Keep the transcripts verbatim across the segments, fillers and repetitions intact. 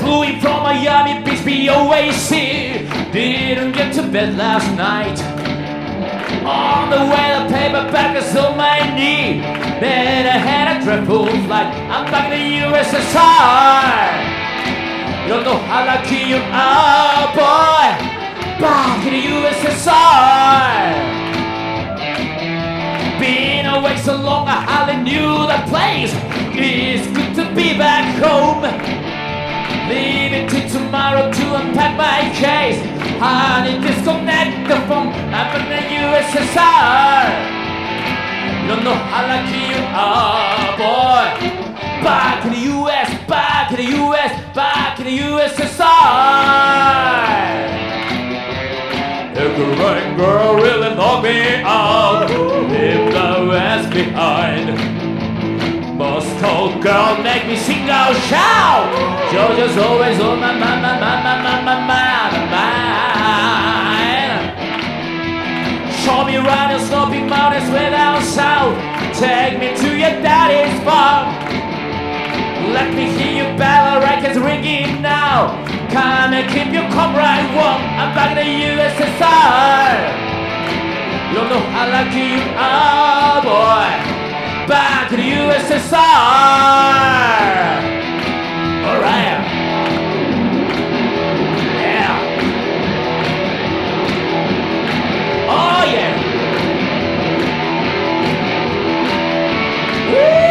Flew from Miami Beach, B O A C. Didn't get to bed last night. On the way, the paperback is on my knee. Then I had a dreadful flight. I'm back in the U S S R. You don't know how lucky you are, boy. Back in the U S S R. Been away so long, I hardly knew that place. It's good to be back home. Leaving till tomorrow to unpack my case. Honey, disconnect the phone. I'm in the U S S R. You don't know how lucky you are, boy. Back in the U S, back in the U S, back in the U S S R. The great girl really knocked me out. Leave the West behind. Moscow girl make me sing out, shout. Georgia's always on my mind, my mind, my mind, my mind, my mind. Show me around the snowy mountains way down south. Take me to your daddy's farm. Let me hear your bell records ringing now. Come and keep your comrade warm. I'm back in the U S S R. You don't know how lucky you are, boy. Back to the U S S R. All right. Yeah. Oh yeah. Woo!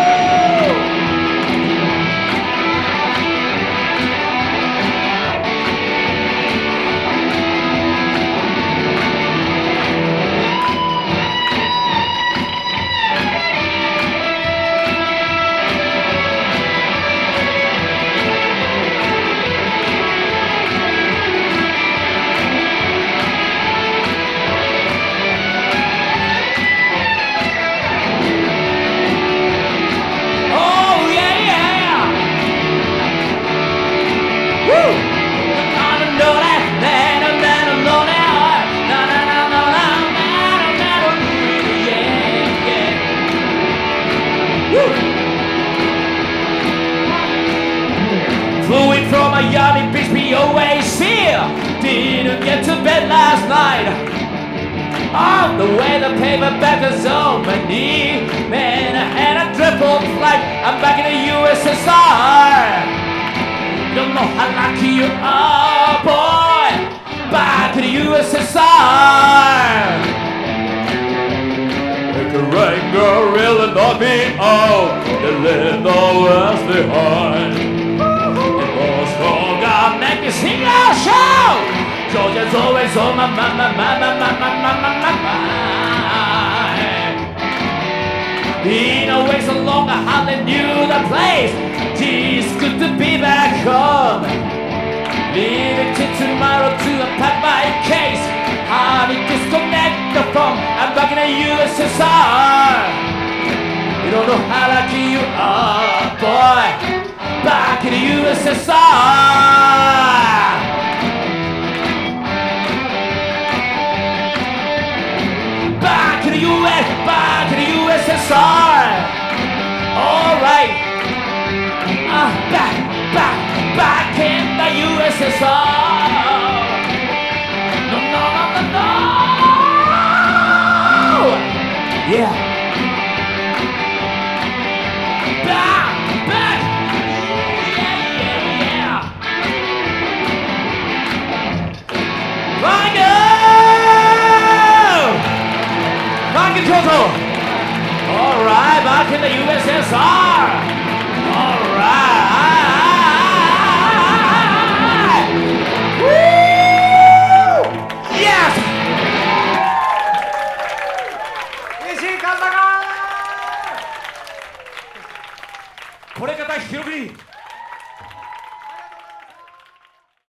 Flew in from Miami Beach, B O A C. Didn't get to bed last night. On the way, the paperback is on my knee. Man, I had a triple flight. I'm back in the U S S R. You don't know how lucky you are, boy. Back in the U S S R. Like a rain girl really knocked me out. They left the West behind. Make me sing out, shout. Georgia's always on my mind, my mind, my mind, my mind, my mind. Been away so long, I hardly knew the place. Geez, good to be back home. Leaving till tomorrow to unpack my case. Honey, disconnect the phone. I'm back in the U S S R. You don't know how lucky you are, boy. Back in the U S S R. Back in the U S, back in the U S S R. All right. Uh, back, back, back in the U S S R. No, no, no, no, no. Yeah. Total. All right, back in the U S S R.